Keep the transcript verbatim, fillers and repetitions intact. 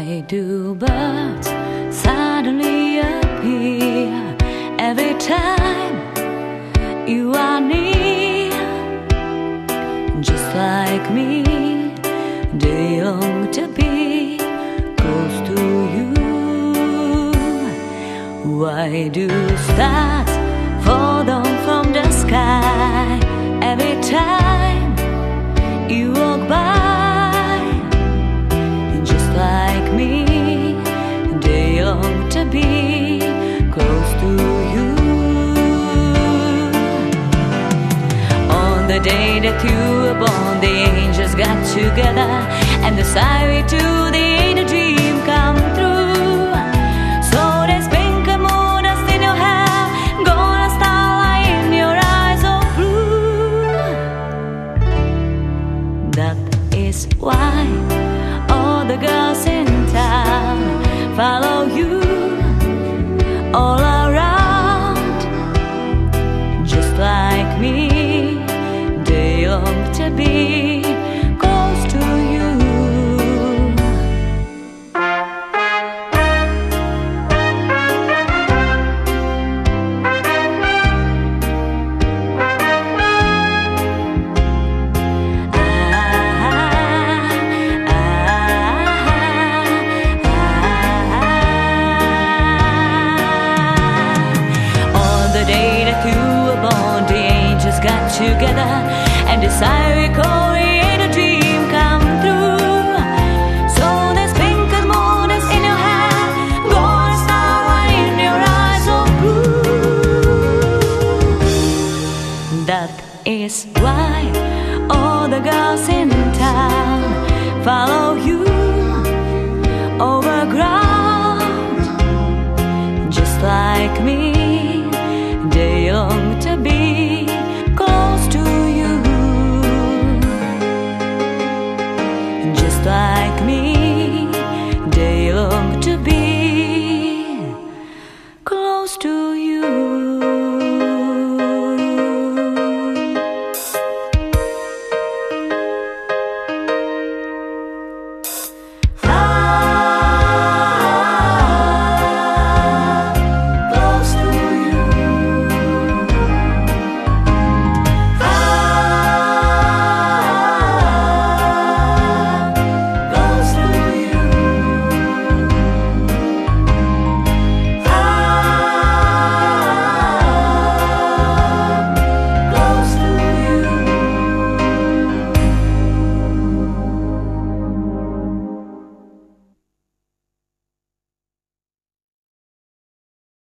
Why do birds suddenly appear every time you are near? Just like me, they long to be close to you. Why do stars fall down from the sky every time you walk by? Just like me, they long to be close to you. On the day that you were born, the angels got together and decided to the the dream come true. So they sprinkle moon dust in your hair, golden starlight in your eyes of blue. That is why all the girls in town follow you all around. Just like me, they long to be close to you. Together and decide we create a dream come true. So there's pink and moon that's in your hair, golden starlight in your eyes of blue. That is why all the girls in town follow you